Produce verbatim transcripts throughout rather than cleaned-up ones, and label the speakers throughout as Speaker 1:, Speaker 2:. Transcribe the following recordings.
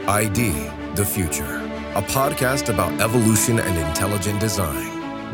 Speaker 1: I D, The Future, a podcast about evolution and intelligent design.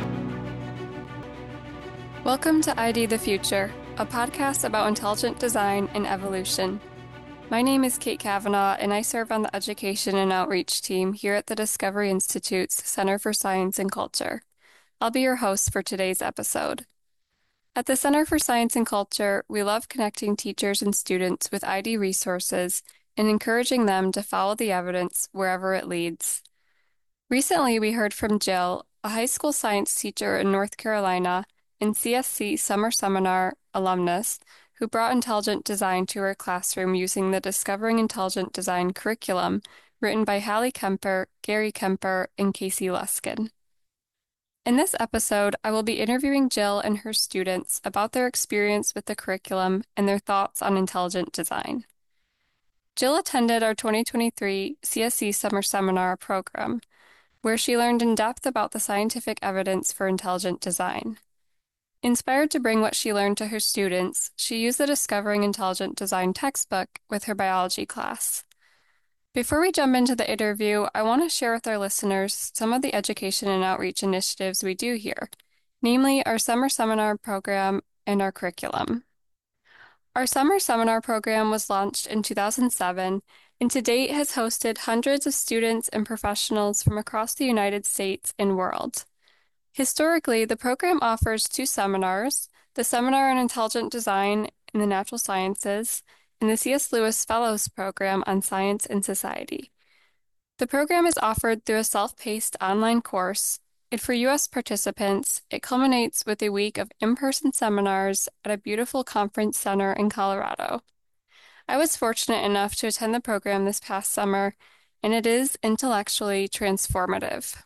Speaker 2: Welcome to I D The Future, a podcast about intelligent design and evolution. My name is Kate Kavanaugh, and I serve on the Education and Outreach team here at the Discovery Institute's Center for Science and Culture. I'll be your host for today's episode. At the Center for Science and Culture, we love connecting teachers and students with I D resources and encouraging them to follow the evidence wherever it leads. Recently, we heard from Jill, a high school science teacher in North Carolina and C S C Summer Seminar alumnus, who brought intelligent design to her classroom using the Discovering Intelligent Design curriculum written by Hallie Kemper, Gary Kemper, and Casey Luskin. In this episode, I will be interviewing Jill and her students about their experience with the curriculum and their thoughts on intelligent design. Jill attended our twenty twenty-three C S C Summer Seminar program, where she learned in depth about the scientific evidence for intelligent design. Inspired to bring what she learned to her students, she used the Discovering Intelligent Design textbook with her biology class. Before we jump into the interview, I want to share with our listeners some of the education and outreach initiatives we do here, namely our Summer Seminar program and our curriculum. Our Summer Seminar program was launched in two thousand seven and to date has hosted hundreds of students and professionals from across the United States and world. Historically, the program offers two seminars, the Seminar on Intelligent Design in the Natural Sciences and the C S Lewis Fellows Program on Science and Society. The program is offered through a self-paced online course, and for U S participants, it culminates with a week of in-person seminars at a beautiful conference center in Colorado. I was fortunate enough to attend the program this past summer, and it is intellectually transformative.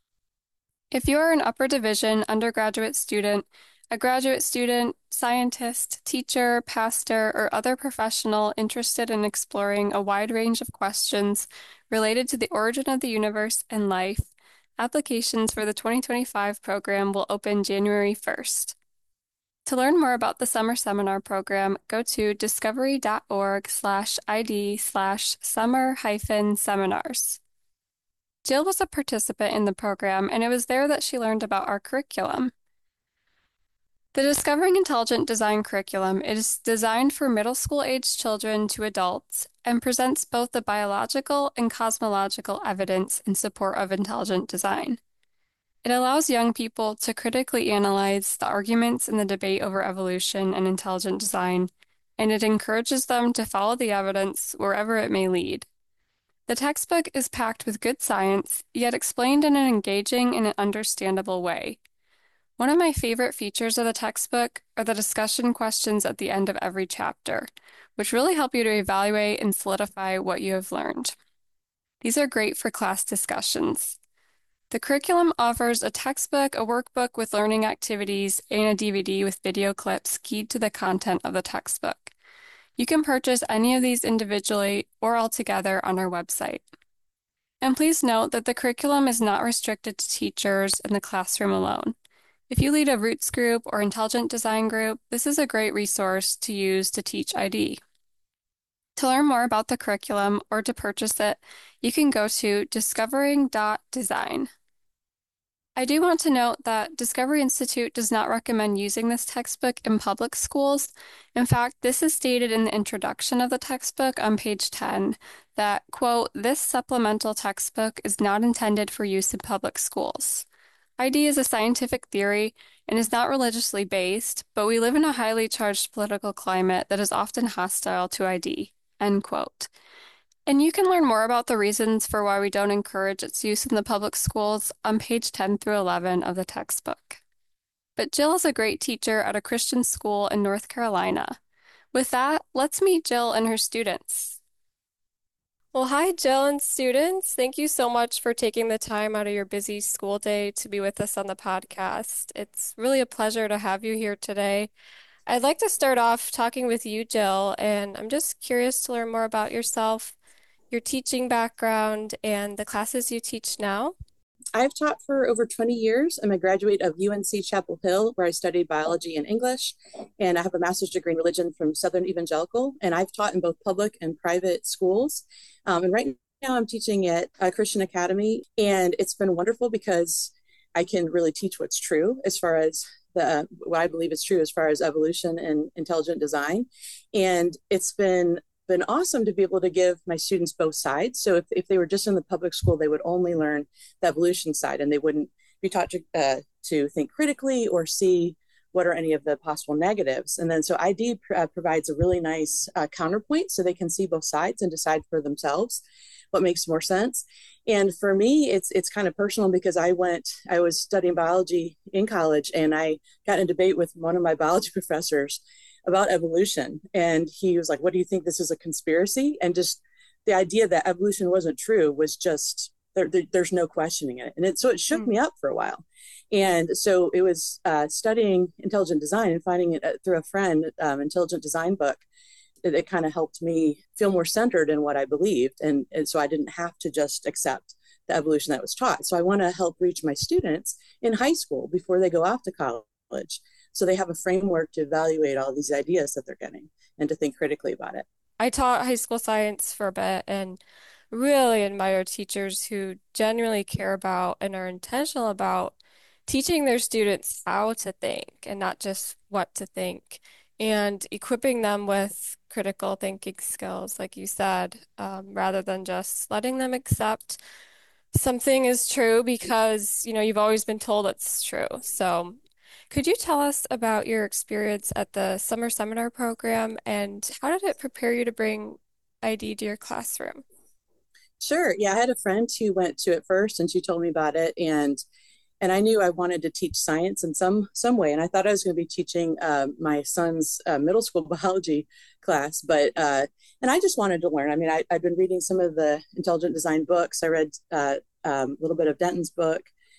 Speaker 2: If you are an upper division undergraduate student, a graduate student, scientist, teacher, pastor, or other professional interested in exploring a wide range of questions related to the origin of the universe and life, applications for the twenty twenty-five program will open January first. To learn more about the Summer Seminar program, go to discovery.org slash ID slash summer hyphen seminars. Jill was a participant in the program, and it was there that she learned about our curriculum. The Discovering Intelligent Design curriculum is designed for middle school-aged children to adults and presents both the biological and cosmological evidence in support of intelligent design. It allows young people to critically analyze the arguments in the debate over evolution and intelligent design, and it encourages them to follow the evidence wherever it may lead. The textbook is packed with good science, yet explained in an engaging and understandable way. One of my favorite features of the textbook are the discussion questions at the end of every chapter, which really help you to evaluate and solidify what you have learned. These are great for class discussions. The curriculum offers a textbook, a workbook with learning activities, and a D V D with video clips keyed to the content of the textbook. You can purchase any of these individually or all together on our website. And please note that the curriculum is not restricted to teachers in the classroom alone. If you lead a Roots group or Intelligent Design group, this is a great resource to use to teach I D. To learn more about the curriculum or to purchase it, you can go to discovering dot design. I do want to note that Discovery Institute does not recommend using this textbook in public schools. In fact, this is stated in the introduction of the textbook on page ten that, quote, "This supplemental textbook is not intended for use in public schools. I D is a scientific theory and is not religiously based, but we live in a highly charged political climate that is often hostile to I D." End quote. And you can learn more about the reasons for why we don't encourage its use in the public schools on page ten through eleven of the textbook. But Jill is a great teacher at a Christian school in North Carolina. With that, let's meet Jill and her students. Well, hi, Jill and students. Thank you so much for taking the time out of your busy school day to be with us on the podcast. It's really a pleasure to have you here today. I'd like to start off talking with you, Jill, and I'm just curious to learn more about yourself, your teaching background, and the classes you teach now.
Speaker 3: I've taught for over twenty years. I'm a graduate of U N C Chapel Hill, where I studied biology and English, and I have a master's degree in religion from Southern Evangelical, and I've taught in both public and private schools. Um, and right Now I'm teaching at a Christian Academy, and it's been wonderful because I can really teach what's true as far as the what I believe is true as far as evolution and intelligent design. And it's been been awesome to be able to give my students both sides. So if, if they were just in the public school, they would only learn the evolution side and they wouldn't be taught to, uh, to think critically or see what are any of the possible negatives. And then so I D uh, provides a really nice uh, counterpoint so they can see both sides and decide for themselves what makes more sense. And for me, it's it's kind of personal because I went, I was studying biology in college, and I got in a debate with one of my biology professors about evolution. And he was like, what do you think, this is a conspiracy? And just the idea that evolution wasn't true was just, there, there, there's no questioning it. And it, so it shook mm. me up for a while. And so it was uh, studying intelligent design and finding it through a friend, um, intelligent design book. It, it kind of helped me feel more centered in what I believed. And, and so I didn't have to just accept the evolution that was taught. So I want to help reach my students in high school before they go off to college, so they have a framework to evaluate all these ideas that they're getting and to think critically about it.
Speaker 2: I taught high school science for a bit and really admire teachers who genuinely care about and are intentional about teaching their students how to think and not just what to think, and equipping them with critical thinking skills, like you said, um, rather than just letting them accept something is true because, you know, you've always been told it's true. So could you tell us about your experience at the summer seminar program and how did it prepare you to bring I D to your classroom?
Speaker 3: Sure. Yeah, I had a friend who went to it first and she told me about it, and and I knew I wanted to teach science in some some way, and I thought I was going to be teaching uh, my son's uh, middle school biology class, but uh, and I just wanted to learn. I mean, I, I've been reading some of the intelligent design books. I read uh, um, a little bit of Denton's book.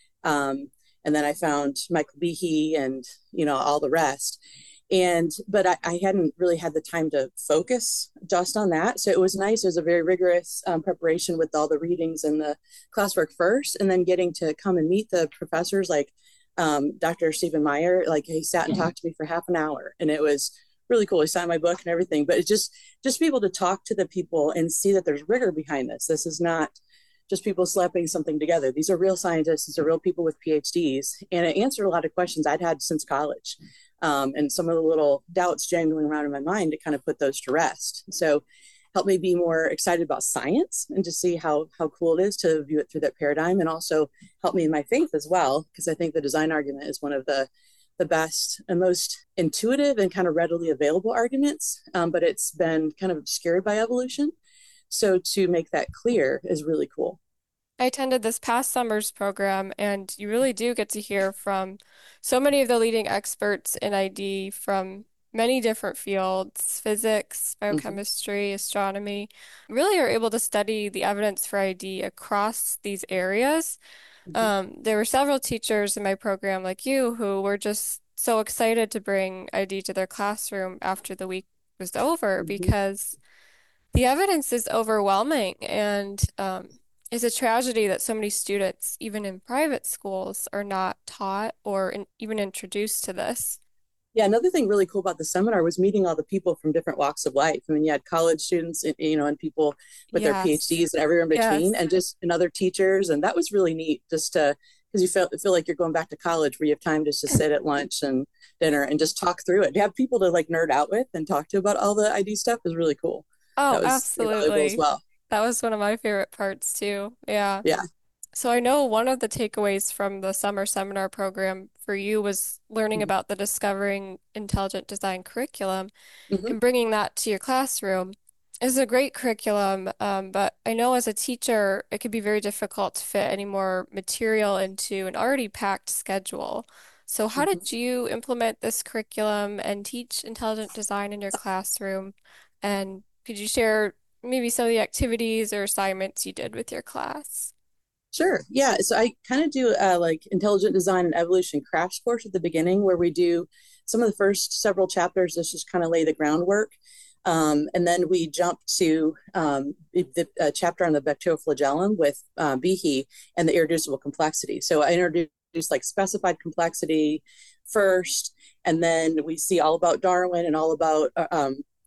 Speaker 3: Um, And then I found Michael Behe and, you know, all the rest. And, but I, I hadn't really had the time to focus just on that. So it was nice. It was a very rigorous um, preparation with all the readings and the classwork first, and then getting to come and meet the professors like um, Doctor Stephen Meyer. Like he sat and mm-hmm. talked to me for half an hour, and it was really cool. He signed my book and everything, but it's just, just be able to talk to the people and see that there's rigor behind this. This is not just people slapping something together. These are real scientists. These are real people with P H Ds. And it answered a lot of questions I'd had since college. Um, and some of the little doubts jangling around in my mind to kind of put those to rest. So helped me be more excited about science and to see how, how cool it is to view it through that paradigm, and also helped me in my faith as well, because I think the design argument is one of the the best and most intuitive and kind of readily available arguments, um, but it's been kind of obscured by evolution. So to make that clear is really cool.
Speaker 2: I attended this past summer's program, and you really do get to hear from so many of the leading experts in I D from many different fields, physics, biochemistry, mm-hmm. astronomy, really are able to study the evidence for I D across these areas. Mm-hmm. Um, there were several teachers in my program like you who were just so excited to bring I D to their classroom after the week was over mm-hmm. because the evidence is overwhelming, and um, it's a tragedy that so many students, even in private schools, are not taught or in, even introduced to this.
Speaker 3: Yeah, another thing really cool about the seminar was meeting all the people from different walks of life. I mean, you had college students, you know, and people with yes. their P H Ds and everywhere in between, yes. and just and other teachers, and that was really neat. Just to because you feel feel like you're going back to college, where you have time just to sit at lunch and dinner and just talk through it. To have people to like nerd out with and talk to about all the I D stuff is really cool.
Speaker 2: Oh,
Speaker 3: that was
Speaker 2: absolutely.
Speaker 3: As well.
Speaker 2: That was one of my favorite parts too. Yeah.
Speaker 3: Yeah.
Speaker 2: So I know one of the takeaways from the summer seminar program for you was learning mm-hmm. about the Discovering Intelligent Design curriculum mm-hmm. and bringing that to your classroom. It's a great curriculum, um, but I know as a teacher, it could be very difficult to fit any more material into an already packed schedule. So how mm-hmm. did you implement this curriculum and teach intelligent design in your classroom? And could you share maybe some of the activities or assignments you did with your class?
Speaker 3: Sure. Yeah. So I kind of do uh, like intelligent design and evolution crash course at the beginning, where we do some of the first several chapters. Let's just kind of lay the groundwork. Um, and then we jump to um, the uh, chapter on the bacterioflagellum with uh, Behe and the irreducible complexity. So I introduce like specified complexity first, and then we see all about Darwin and all about uh, um,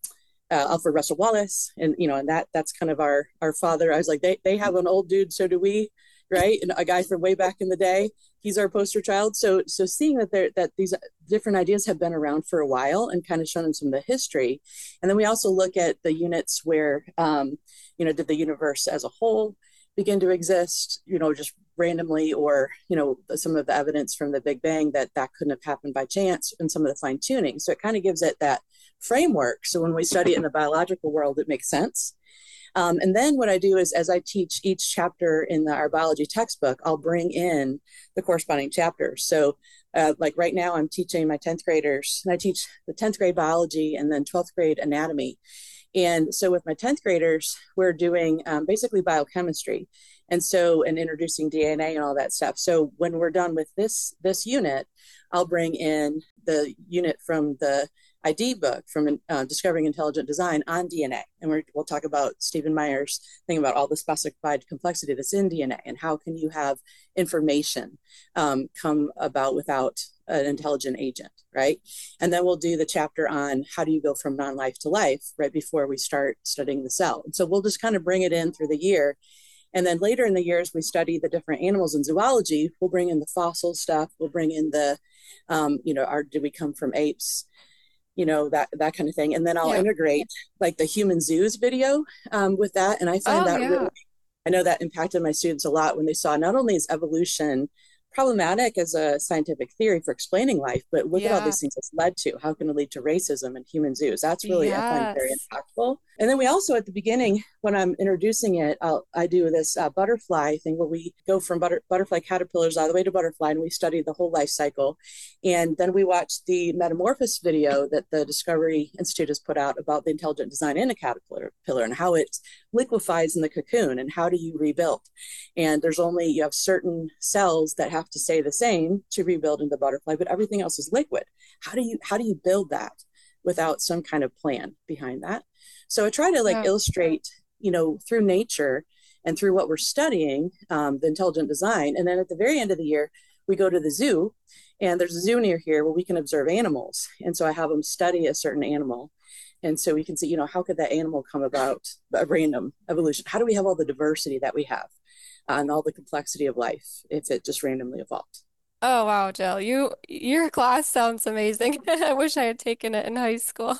Speaker 3: uh, Alfred Russel Wallace, and you know, and that that's kind of our our father. I was like, they they have an old dude, so do we, right? And a guy from way back in the day. He's our poster child. So so seeing that there that these different ideas have been around for a while and kind of showing some of the history, and then we also look at the units where, um, you know, did the universe as a whole begin to exist, you know, just randomly, or, you know, some of the evidence from the Big Bang that that couldn't have happened by chance, and some of the fine tuning. So it kind of gives it that framework. So when we study it in the biological world, it makes sense. Um, and then what I do is, as I teach each chapter in the, our biology textbook, I'll bring in the corresponding chapters. So uh, like right now, I'm teaching my tenth graders, and I teach the tenth grade biology and then twelfth grade anatomy. And so with my tenth graders, we're doing um, basically biochemistry. And so, and introducing D N A and all that stuff. So when we're done with this, this unit, I'll bring in the unit from the I D book, from uh, Discovering Intelligent Design, on D N A. And we're, we'll talk about Stephen Meyer's thing about all the specified complexity that's in D N A, and how can you have information um, come about without an intelligent agent, right? And then we'll do the chapter on how do you go from non-life to life right before we start studying the cell. And so we'll just kind of bring it in through the year. And then later in the years, we study the different animals in zoology. We'll bring in the fossil stuff. We'll bring in the, um, you know, our, did we come from apes? You know, that, that kind of thing. And then I'll yeah. integrate like the human zoos video um, with that. And I find oh, that yeah. really, I know that impacted my students a lot when they saw not only is evolution problematic as a scientific theory for explaining life, but look yeah. at all these things it's led to. How can it lead to racism and human zoos? That's really, yes. I find very impactful. And then we also, at the beginning, when I'm introducing it, I'll, I do this uh, butterfly thing where we go from butter, butterfly caterpillars all the way to butterfly, and we study the whole life cycle. And then we watch the Metamorphosis video that the Discovery Institute has put out about the intelligent design in a caterpillar and how it liquefies in the cocoon, and how do you rebuild. And there's only, you have certain cells that have to stay the same to rebuild in the butterfly, but everything else is liquid. How do you, how do you build that without some kind of plan behind that? So I try to like yeah. illustrate, you know, through nature and through what we're studying, um, the intelligent design. And then at the very end of the year, we go to the zoo, and there's a zoo near here where we can observe animals. And so I have them study a certain animal. And so we can see, you know, how could that animal come about, a random evolution? How do we have all the diversity that we have uh, and all the complexity of life if it just randomly evolved?
Speaker 2: Oh, wow, Jill, you, your class sounds amazing. I wish I had taken it in high school.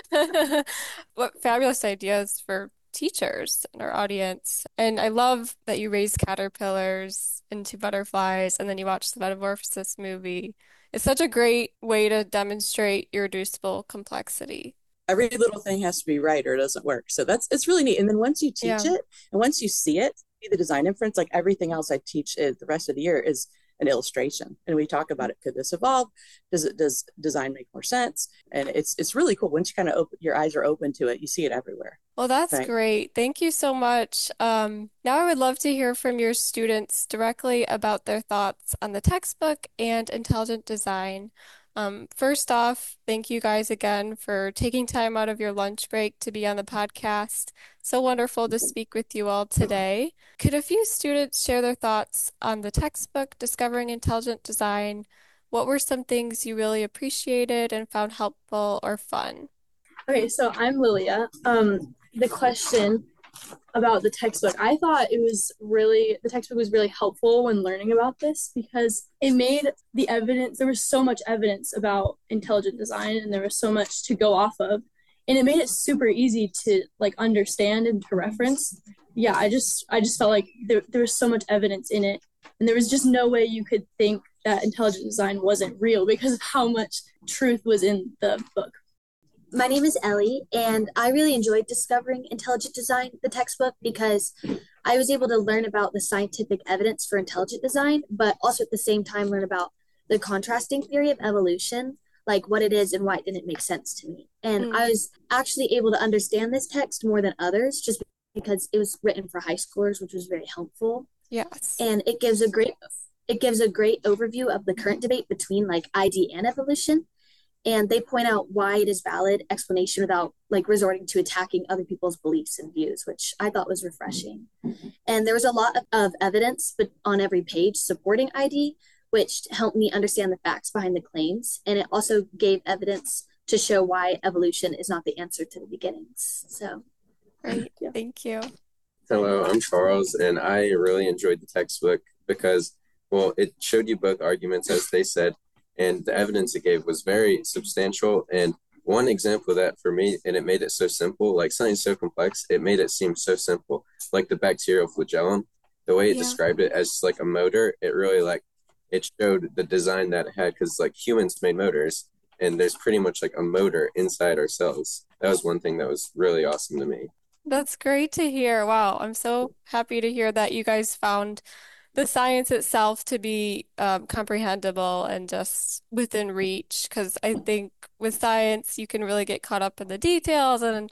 Speaker 2: What fabulous ideas for teachers and our audience. And I love that you raised caterpillars into butterflies, and then you watched the Metamorphosis movie. It's such a great way to demonstrate irreducible complexity.
Speaker 3: Every little thing has to be right or it doesn't work. So that's, it's really neat. And then once you teach yeah. it, and once you see it, see the design inference, like everything else I teach is, the rest of the year is an illustration. And we talk about it. Could this evolve? Does it, does design make more sense? And it's, it's really cool. Once you kind of open, your eyes are open to it, you see it everywhere.
Speaker 2: Well, that's
Speaker 3: right?
Speaker 2: great. Thank you so much. Um, now I would love to hear from your students directly about their thoughts on the textbook and intelligent design. Um, first off, thank you guys again for taking time out of your lunch break to be on the podcast. So wonderful to speak with you all today. Could a few students share their thoughts on the textbook, Discovering Intelligent Design? What were some things you really appreciated and found helpful or fun?
Speaker 4: Okay, so I'm Lilia. Um, the question about the textbook, I thought it was really, the textbook was really helpful when learning about this, because it made the evidence, there was so much evidence about intelligent design, and there was so much to go off of, and it made it super easy to like understand and to reference. Yeah, I just, I just felt like there, there was so much evidence in it, and there was just no way you could think that intelligent design wasn't real because of how much truth was in the book.
Speaker 5: My name is Ellie, and I really enjoyed Discovering Intelligent Design, the textbook, because I was able to learn about the scientific evidence for intelligent design, but also at the same time learn about the contrasting theory of evolution, like what it is and why it didn't make sense to me. And mm. I was actually able to understand this text more than others just because it was written for high schoolers, which was very helpful.
Speaker 2: Yes.
Speaker 5: And it gives a great it gives a great overview of the current debate between like I D and evolution. And they point out why it is valid explanation without like resorting to attacking other people's beliefs and views, which I thought was refreshing. And there was a lot of, of evidence but on every page supporting I D, which helped me understand the facts behind the claims. And it also gave evidence to show why evolution is not the answer to the beginnings. So,
Speaker 2: Great. Yeah. Thank you.
Speaker 6: Hello, I'm Charles, and I really enjoyed the textbook because, well, it showed you both arguments, as they said, and the evidence it gave was very substantial. And one example of that for me, and it made it so simple, like something so complex, it made it seem so simple, like the bacterial flagellum. The way it yeah. described it as like a motor, it really like, it showed the design that it had, because like humans made motors, and there's pretty much like a motor inside our cells. That was one thing that was really awesome to me.
Speaker 2: That's great to hear. Wow, I'm so happy to hear that you guys found the science itself to be um, comprehensible and just within reach, because I think with science, you can really get caught up in the details, and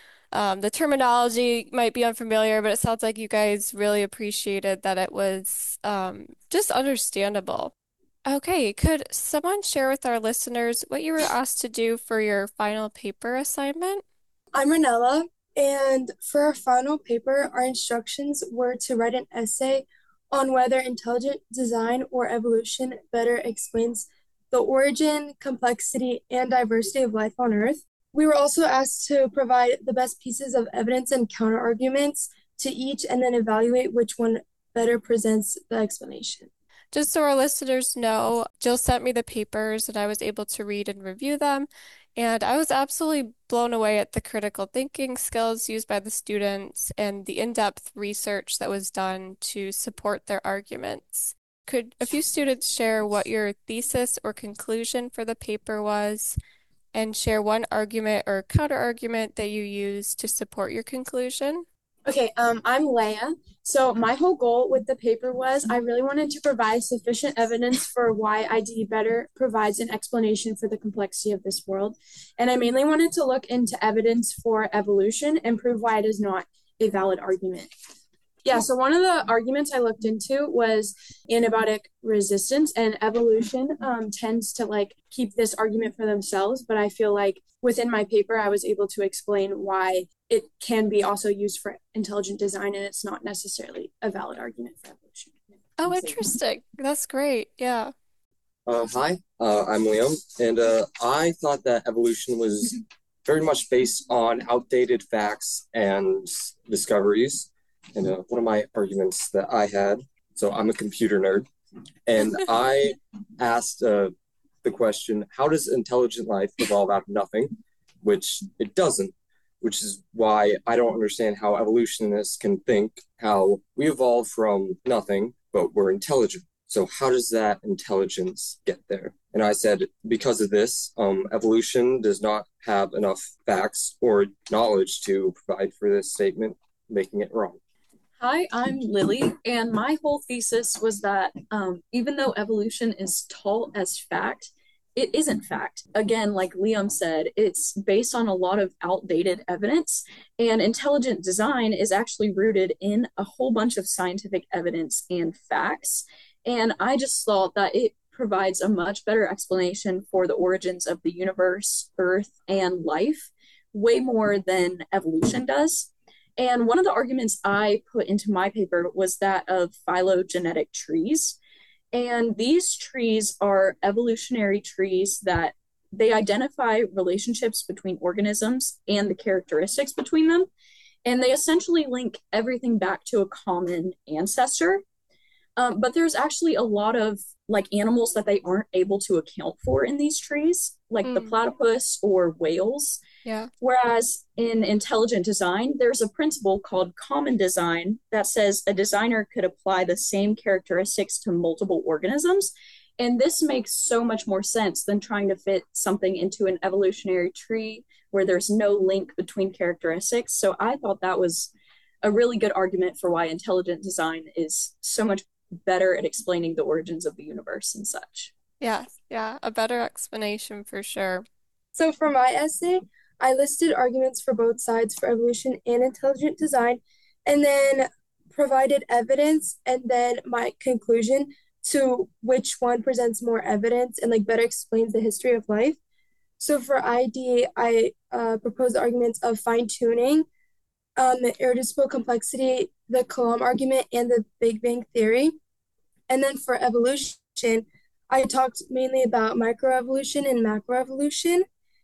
Speaker 2: um, the terminology might be unfamiliar, but it sounds like you guys really appreciated that it was um, just understandable. Okay, could someone share with our listeners what you were asked to do for your final paper assignment?
Speaker 7: I'm Renella, and for our final paper, our instructions were to write an essay on whether intelligent design or evolution better explains the origin, complexity, and diversity of life on Earth. We were also asked to provide the best pieces of evidence and counterarguments to each, and then evaluate which one better presents the explanation.
Speaker 2: Just so our listeners know, Jill sent me the papers and I was able to read and review them. And I was absolutely blown away at the critical thinking skills used by the students and the in-depth research that was done to support their arguments. Could a few students share what your thesis or conclusion for the paper was, and share one argument or counter-argument that you used to support your conclusion?
Speaker 4: Okay, um, I'm Leia. So my whole goal with the paper was I really wanted to provide sufficient evidence for why I D better provides an explanation for the complexity of this world. And I mainly wanted to look into evidence for evolution and prove why it is not a valid argument. Yeah, so one of the arguments I looked into was antibiotic resistance, and evolution um, tends to like keep this argument for themselves. But I feel like within my paper, I was able to explain why it can be also used for intelligent design, and it's not necessarily a valid argument for evolution.
Speaker 2: Oh, interesting. That's great. Yeah.
Speaker 8: Uh, hi, uh, I'm Liam, and uh, I thought that evolution was very much based on outdated facts and discoveries. And uh, one of my arguments that I had, so I'm a computer nerd, and I asked uh, the question, how does intelligent life evolve out of nothing? Which it doesn't, which is why I don't understand how evolutionists can think how we evolve from nothing, but we're intelligent. So how does that intelligence get there? And I said, because of this, um, evolution does not have enough facts or knowledge to provide for this statement, making it wrong.
Speaker 9: Hi, I'm Lily, and my whole thesis was that um, even though evolution is taught as fact, it isn't fact. Again, like Liam said, it's based on a lot of outdated evidence, and intelligent design is actually rooted in a whole bunch of scientific evidence and facts. And I just thought that it provides a much better explanation for the origins of the universe, Earth, and life, way more than evolution does. And one of the arguments I put into my paper was that of phylogenetic trees. And these trees are evolutionary trees that they identify relationships between organisms and the characteristics between them. And they essentially link everything back to a common ancestor. Um, but there's actually a lot of like animals that they aren't able to account for in these trees, like mm. the platypus or whales.
Speaker 2: Yeah.
Speaker 9: Whereas in intelligent design, there's a principle called common design that says a designer could apply the same characteristics to multiple organisms. And this makes so much more sense than trying to fit something into an evolutionary tree where there's no link between characteristics. So I thought that was a really good argument for why intelligent design is so much better at explaining the origins of the universe and such.
Speaker 2: Yeah, yeah, a better explanation for sure.
Speaker 7: So for my essay, I listed arguments for both sides for evolution and intelligent design, and then provided evidence and then my conclusion to which one presents more evidence and like better explains the history of life. So for I D, I uh, proposed the arguments of fine-tuning, um, the irreducible complexity, the Coulomb argument, and the Big Bang theory. And then for evolution, I talked mainly about microevolution and macroevolution.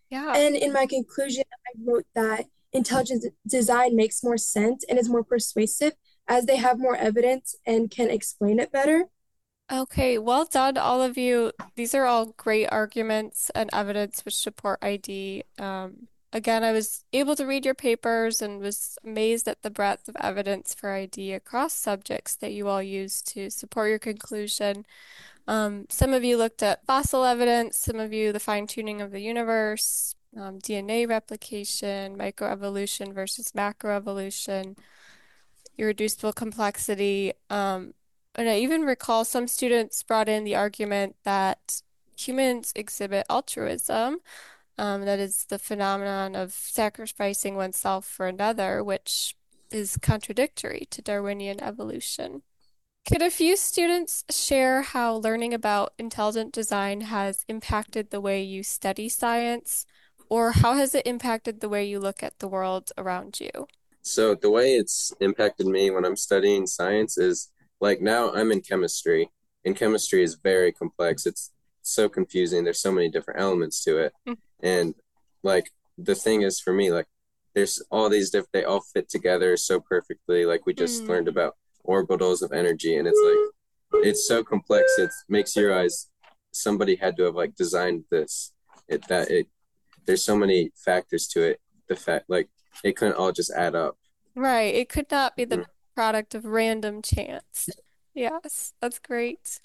Speaker 2: Yeah.
Speaker 7: And in my conclusion, I wrote that intelligent design makes more sense and is more persuasive as they have more evidence and can explain it better.
Speaker 2: Okay, well done, all of you. These are all great arguments and evidence which support I D. Um, again, I was able to read your papers and was amazed at the breadth of evidence for I D across subjects that you all used to support your conclusion. Um, some of you looked at fossil evidence, some of you the fine-tuning of the universe, um, D N A replication, microevolution versus macroevolution, irreducible complexity. Um, and I even recall some students brought in the argument that humans exhibit altruism, um, that is the phenomenon of sacrificing oneself for another, which is contradictory to Darwinian evolution. Could a few students share how learning about intelligent design has impacted the way you study science, or how has it impacted the way you look at the world around you?
Speaker 6: So the way it's impacted me when I'm studying science is like now I'm in chemistry, and chemistry is very complex. It's so confusing. There's so many different elements to it.
Speaker 2: Mm.
Speaker 6: And like the thing is for me, like there's all these different, they all fit together so perfectly. Like we just
Speaker 2: Mm.
Speaker 6: learned about orbitals of energy, and it's like it's so complex. It makes your eyes. Somebody had to have like designed this. It that it. There's so many factors to it. The fact like it couldn't all just add up.
Speaker 2: Right. It could not be the
Speaker 6: Mm.
Speaker 2: product of random chance. Yes, that's great.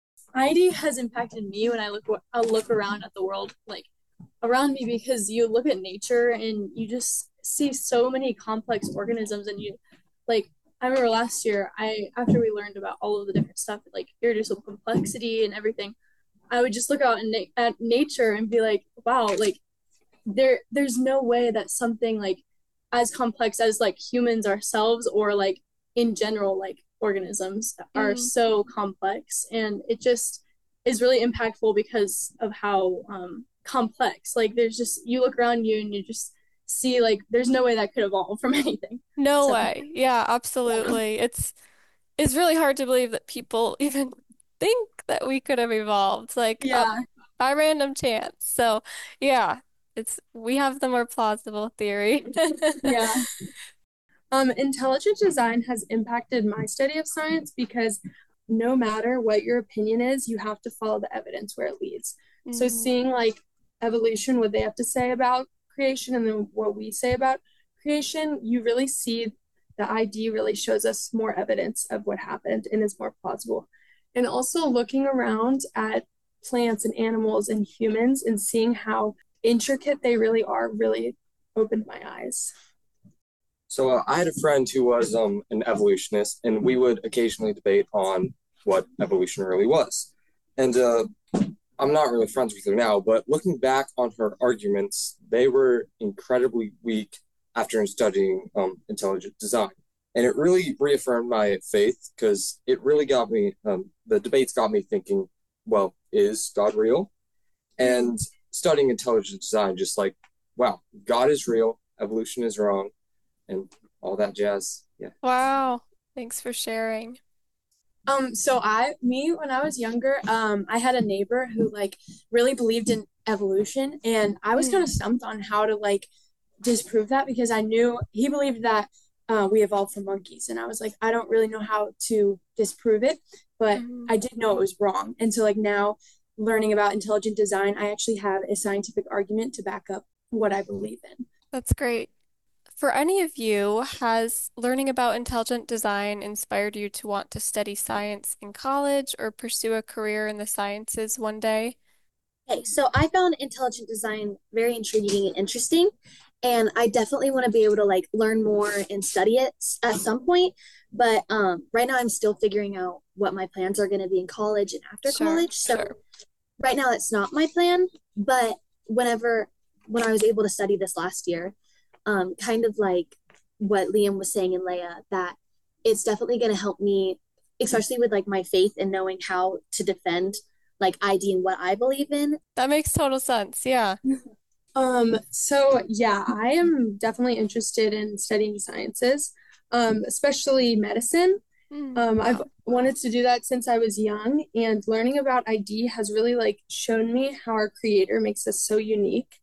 Speaker 4: I D has impacted me when I look I look around at the world, like around me, because you look at nature and you just see so many complex organisms, and you like I remember last year, I after we learned about all of the different stuff, like irreducible complexity and everything, I would just look out in na- at nature and be like, wow, like there there's no way that something like as complex as like humans ourselves, or like in general like organisms are
Speaker 2: Mm.
Speaker 4: so complex, and it just is really impactful because of how um complex, like there's just you look around you and you just see like there's no way that could evolve from anything.
Speaker 2: No
Speaker 4: So
Speaker 2: way. Yeah, absolutely. It's it's really hard to believe that people even think that we could have evolved like uh,
Speaker 4: yeah.
Speaker 2: by random chance. So, yeah, it's we have the more plausible theory.
Speaker 7: Yeah. Um, intelligent design has impacted my study of science because no matter what your opinion is, you have to follow the evidence where it leads. So
Speaker 2: Mhm.
Speaker 7: seeing like evolution, what they have to say about creation, and then what we say about creation, you really see the I D really shows us more evidence of what happened and is more plausible. And also looking around at plants and animals and humans and seeing how intricate they really are really opened my eyes.
Speaker 8: So uh, I had a friend who was um, an evolutionist, and we would occasionally debate on what evolution really was. And uh, I'm not really friends with her now, but looking back on her arguments, they were incredibly weak after studying um, intelligent design. And it really reaffirmed my faith because it really got me, um, the debates got me thinking, well, is God real? And studying intelligent design, just like, wow, God is real, evolution is wrong, and all that jazz. Yeah.
Speaker 2: Wow. Thanks for sharing.
Speaker 7: Um, so I, me, when I was younger, um, I had a neighbor who like really believed in evolution, and I was kind of stumped on how to like disprove that because I knew he believed that uh, we evolved from monkeys, and I was like, I don't really know how to disprove it, but
Speaker 2: Mhm.
Speaker 7: I did know it was wrong. And so like now, learning about intelligent design, I actually have a scientific argument to back up what I believe in.
Speaker 2: That's great. For any of you, has learning about intelligent design inspired you to want to study science in college or pursue a career in the sciences one day?
Speaker 5: Okay, so I found intelligent design very intriguing and interesting, and I definitely want to be able to like learn more and study it s- at some point. But um, right now, I'm still figuring out what my plans are going to be in college and after
Speaker 2: Sure,
Speaker 5: college. So
Speaker 2: sure.
Speaker 5: right now, that's not my plan. But whenever when I was able to study this last year, um, kind of like what Liam was saying and Leia, that it's definitely going to help me, especially with like my faith and knowing how to defend like I D and what I believe in.
Speaker 2: That makes total sense. Yeah.
Speaker 7: Um, so yeah, I am definitely interested in studying sciences, um, especially medicine.
Speaker 2: Mm,
Speaker 7: Um, I've
Speaker 2: wow.
Speaker 7: wanted to do that since I was young, and learning about I D has really like shown me how our creator makes us so unique.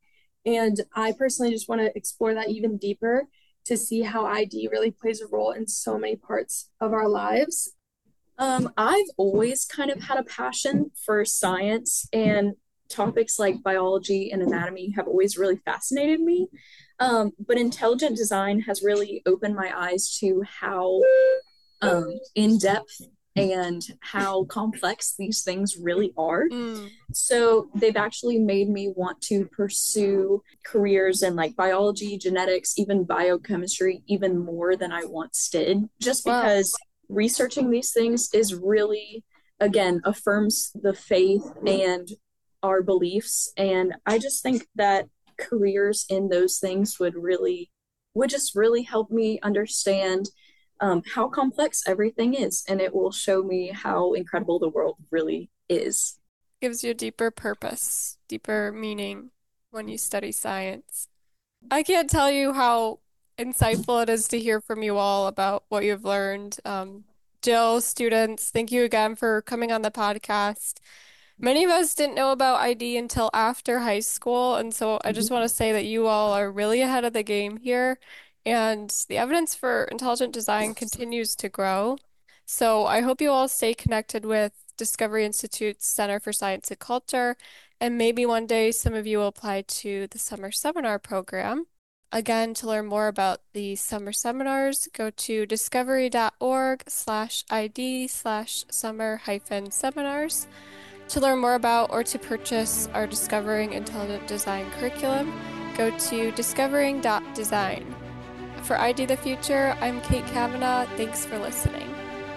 Speaker 4: And I personally just want to explore that even deeper to see how I D really plays a role in so many parts of our lives.
Speaker 9: Um, I've always kind of had a passion for science, and topics like biology and anatomy have always really fascinated me. Um, but intelligent design has really opened my eyes to how um, in-depth and how complex these things really are.
Speaker 2: Mm.
Speaker 9: So they've actually made me want to pursue careers in like biology, genetics, even biochemistry, even more than I once did, just because wow. researching these things is really, again, affirms the faith and our beliefs. And I just think that careers in those things would really, would just really help me understand Um, how complex everything is, and it will show me how incredible the world really is.
Speaker 2: Gives you a deeper purpose, deeper meaning when you study science. I can't tell you how insightful it is to hear from you all about what you've learned. Um, Jill, students, thank you again for coming on the podcast. Many of us didn't know about I D until after high school, and so I just want to say that you all are really ahead of the game here. And the evidence for intelligent design continues to grow. So I hope you all stay connected with Discovery Institute's Center for Science and Culture, and maybe one day some of you will apply to the summer seminar program. Again, to learn more about the summer seminars, go to discovery.org slash ID slash summer hyphen seminars. To learn more about or to purchase our Discovering Intelligent Design curriculum, go to discovering dot design. For I D the Future, I'm Kate Kavanaugh. Thanks for listening.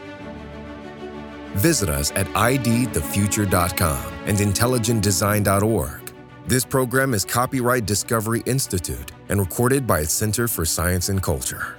Speaker 1: Visit us at I D the future dot com and intelligent design dot org. This program is copyright Discovery Institute and recorded by its Center for Science and Culture.